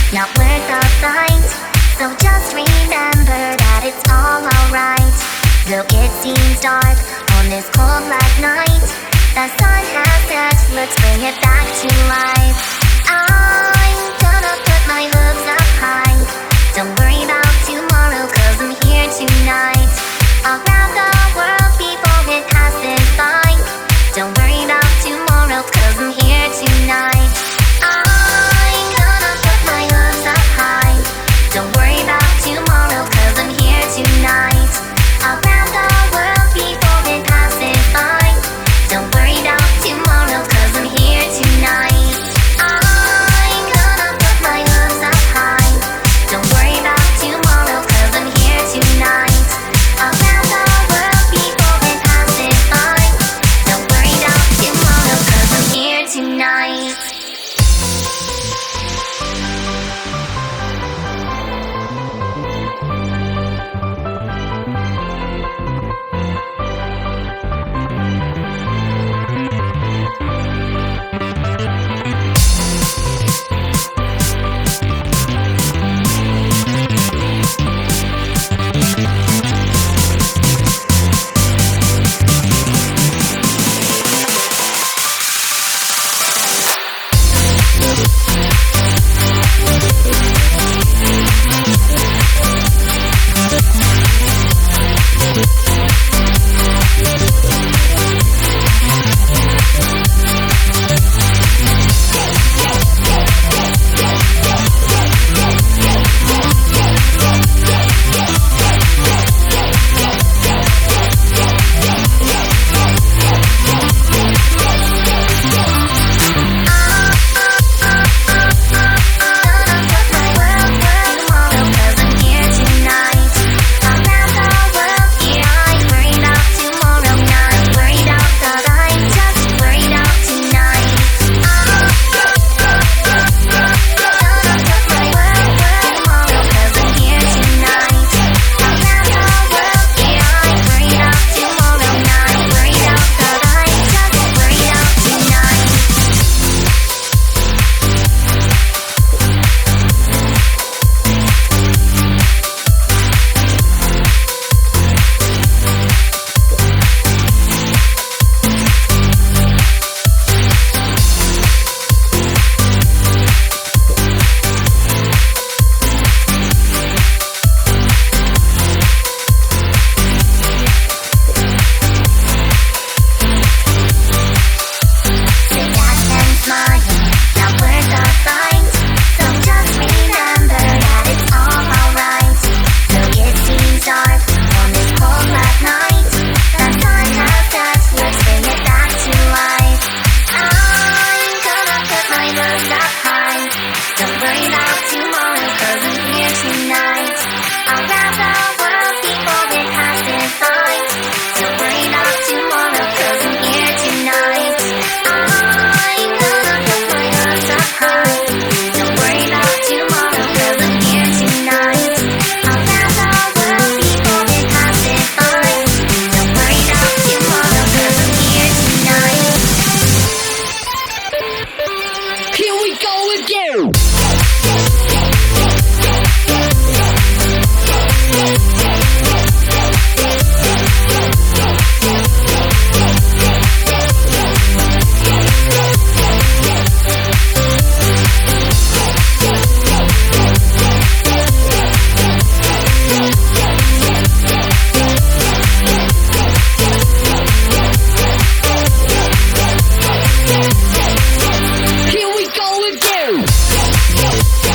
not worth the fight. So just remember that it's all alright. Though it seems dark on this cold black night, the sun has set, let's bring it back to life. I'm gonna put my hooves up high. Don't worry about tomorrow, cause I'm here tonight. I'll grab the world before it passes by. Don't worry about tomorrow, cause I'm here tonight. I'm gonna put my hooves up high. Don't worry about tomorrow, cause I'm here tonight. I'll grab the world before it passes by. Don't worry about tomorrow, cause I'm here tonight. I'm gonna put my hooves up high. Don't worry about tomorrow, cause I'm here tonight. I'll grab the world before it passes by. Don't worry about tomorrow, cause I'm here tonight. Here we go again.